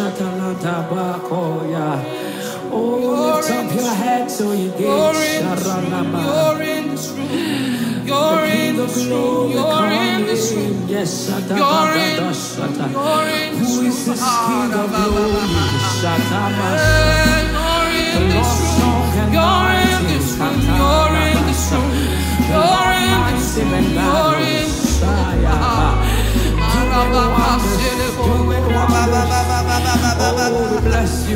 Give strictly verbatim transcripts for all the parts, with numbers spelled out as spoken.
Oh, lift up your head so you gates. You're in this room. You're in this room. You're in this room. Yes, You're in this room. You're in this room. Who is this King of glory? You're in this room. You're in this room. You're in this room. You're in this room. You're in this Oh, bless you,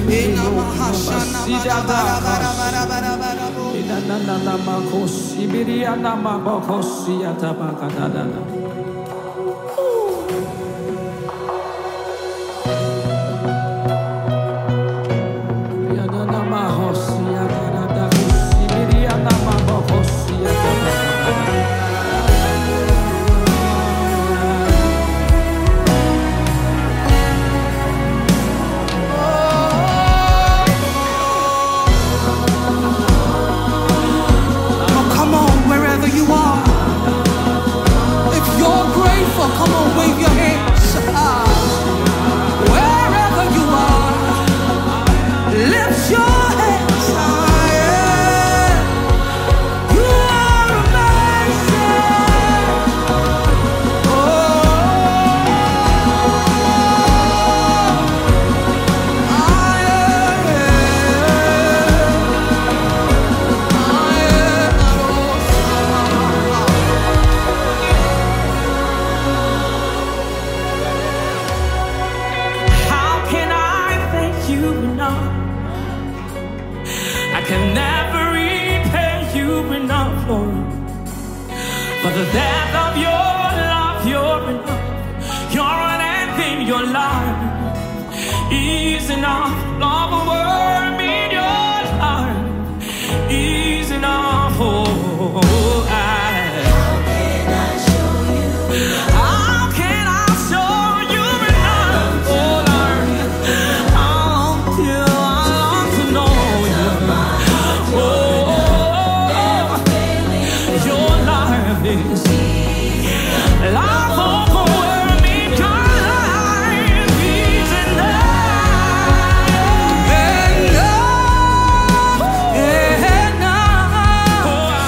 come on, wave your hands. Wherever you are, lift your hands higher. You are amazing. Oh, can never repay you enough, Lord. For the depth of your love, you're enough. You're an end in your life is enough. Love a worm in your life is enough. Oh, I, how can I show you? How can I show you enough? Oh, Lord, I long to, I long to know you. Oh, your life is life overwhelming. Your life is enough. Enough, enough.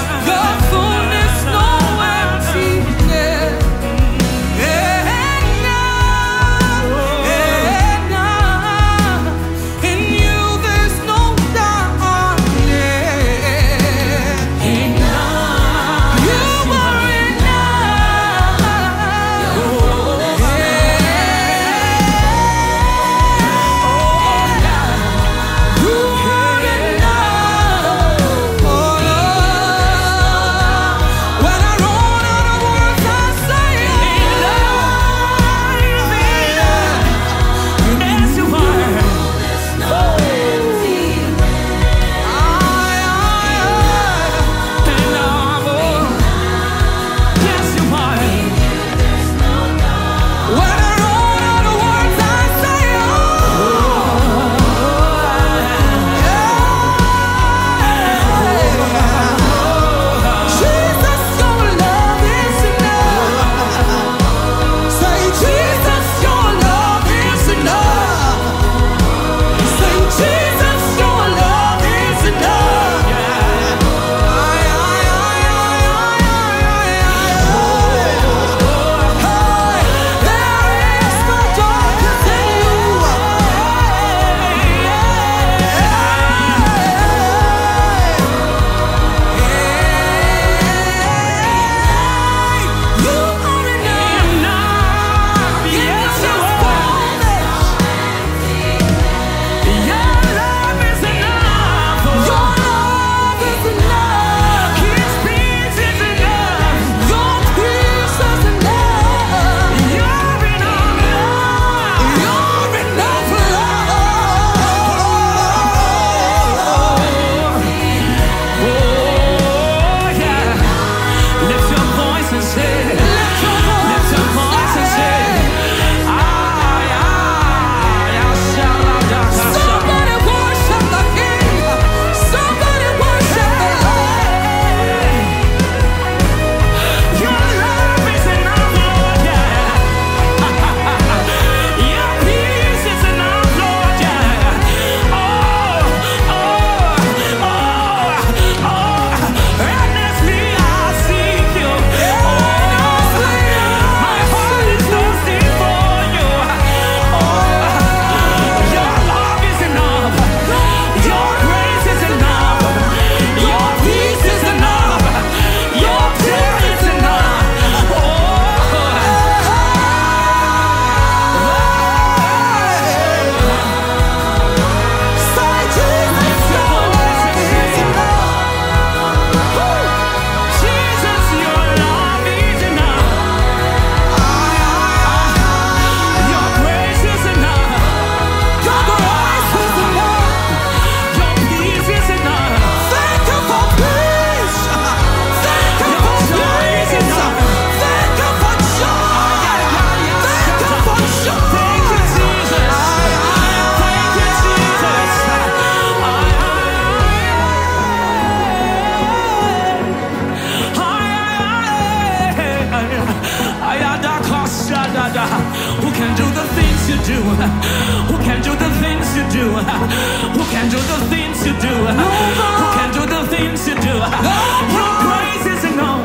Who can do the things you do? Who can do the things you do? Who can do the things you do? Your grace is enough.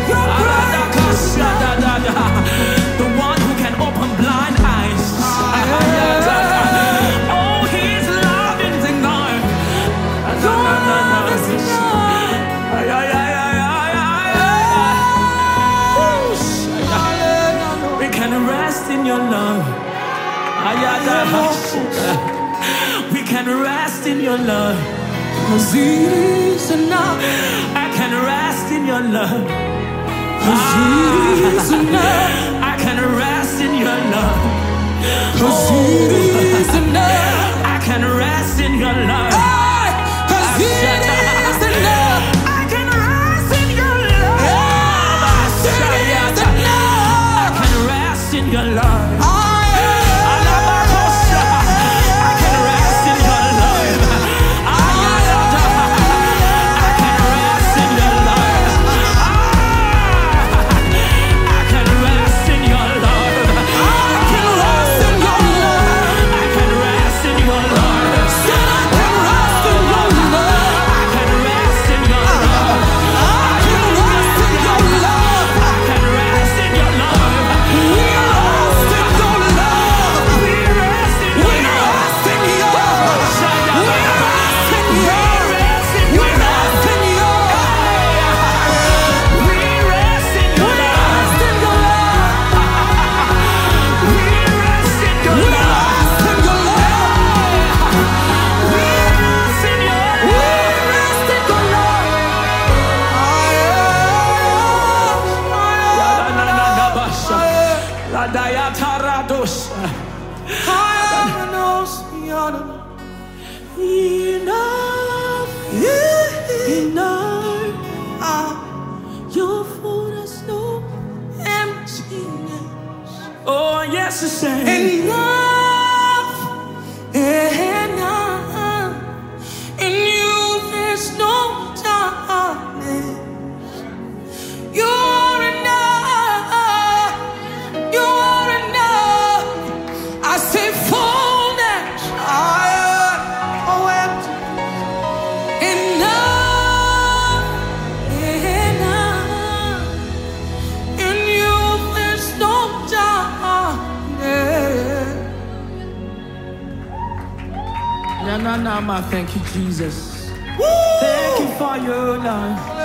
The one who can open blind eyes. Oh, his love is enough. Your love is enough. We can rest in your love. We can rest in your love. 'Cause it is enough. I can rest in your love. 'Cause it is enough. I can rest in your love. 'Cause it is enough. I can rest in your love. 'Cause it is enough. I can rest in your love. It is enough. I can rest in your love. Oh, yes, it's saying enough, enough. In you there's no darkness. You're enough, you're enough. I say fullness, I am oh empty. Enough, enough. In you there's no thank you, Jesus. Woo! Thank you for your love.